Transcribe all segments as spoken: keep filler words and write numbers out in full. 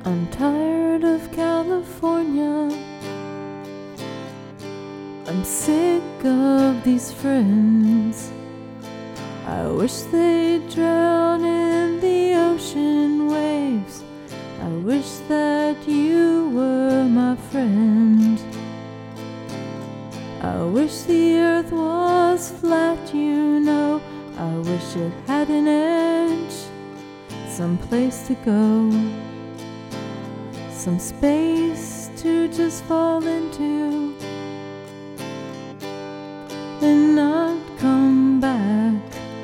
I'm tired of California. I'm sick of these friends. I wish they'd drown in the ocean waves. I wish that you were my friend. I wish the earth was flat, you know. I wish it had an edge, some place to go, some space to just fall into and not come back.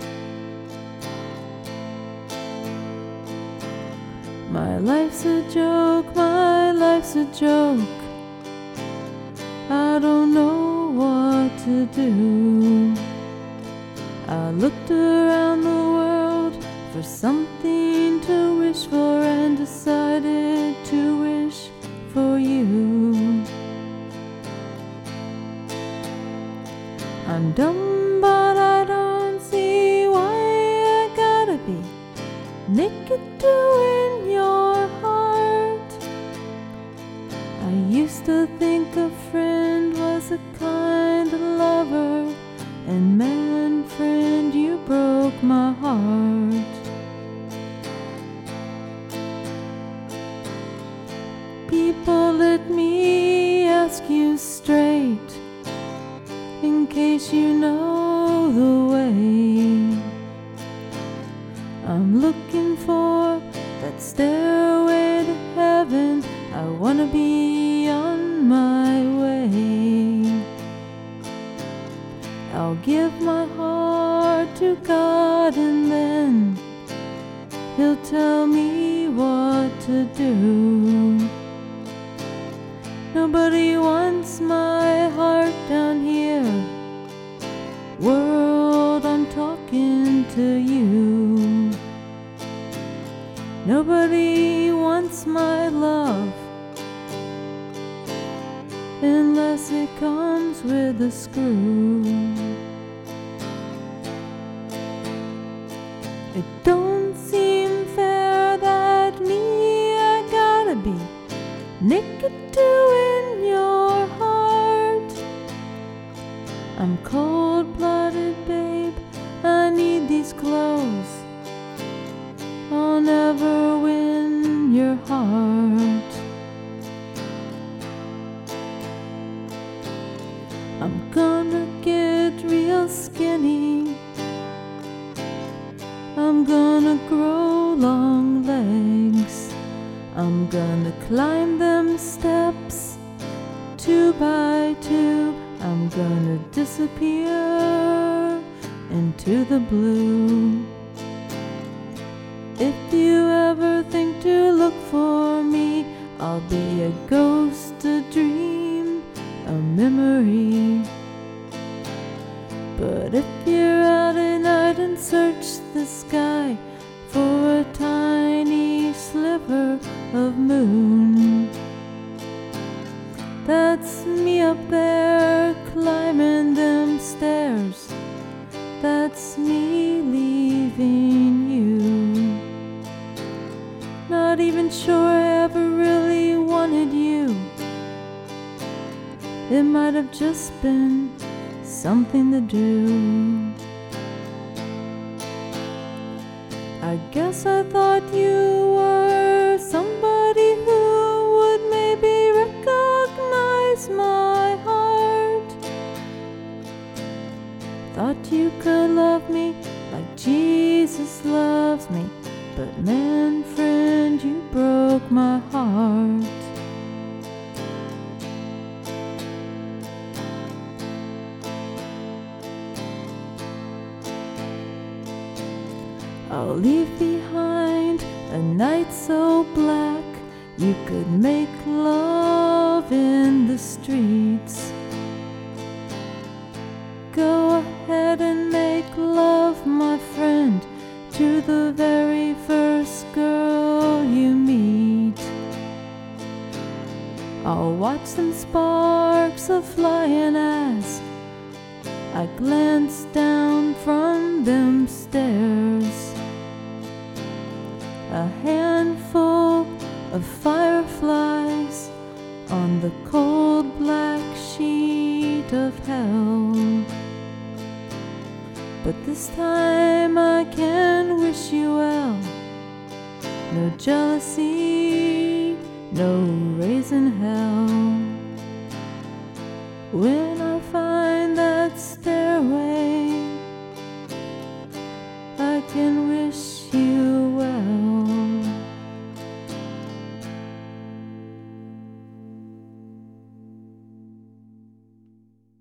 My life's a joke, my life's a joke. I don't know what to do. I looked around the world for something to wish for and decided to wish for you. I'm dumb, but I don't see why I gotta be naked too in your heart. I used to think a friend was a kind lover, and man, friend, you broke my heart. People, let me ask you straight, in case you know the way. I'm looking for that stairway to heaven. I wanna be on my way. I'll give my heart to God, and then He'll tell me what to do. Nobody wants my heart down here. World, I'm talking to you. Nobody wants my love unless it comes with a screw. It don't seem fair that me, I gotta be naked too in your heart. I'm cold-blooded, babe, I need these clothes. I'll never win your heart. I'm gonna get real skinny. I'm gonna grow long legs. I'm gonna climb them steps two by two. I'm gonna disappear into the blue. If you ever think to look for me, I'll be a ghost, a dream, a memory. But if you're out at night and search the sky for a tiny sliver of moon, that's me up there climbing them stairs. That's me leaving you. Not even sure I ever really wanted you. It might have just been something to do. I guess I thought you were somebody who would maybe recognize my heart. Thought you could love me like Jesus loves me. But man, friend, you broke my heart. I'll leave behind a night so black you could make love in the streets. Go ahead and make love, my friend, to the very first girl you meet. I'll watch them sparks a flying as I glance down from them stairs. A handful of fire a black sheet of hell. But this time I can wish you well. No jealousy, no raising hell. When I find that stairway, I can